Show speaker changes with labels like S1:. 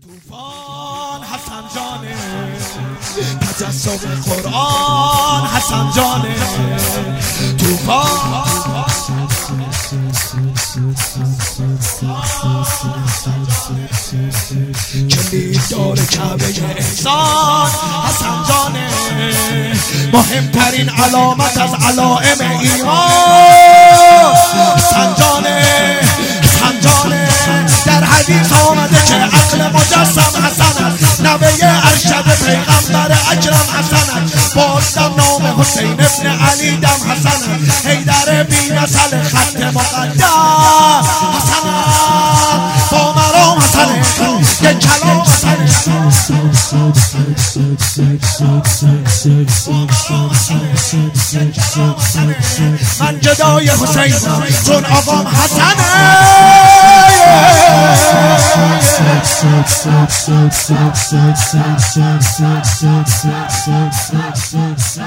S1: طوفان حسن جانه تجسم قرآن حسن جانه طوفان کلید دار کعبه احسان حسن جانه مهمترین علامت از علائم ایمان حسن جانه حسن جانه در حدیث آمده که عقل مجسم حسن است نوه ارشد پیغمبر اکرم حسن است بازدم نام حسین ابن علی دم حسن است حیدر بی نسل خط مقدم حسن است با مرام حسن است یک کلام حسن است من جدای حسین چون آقام حسن است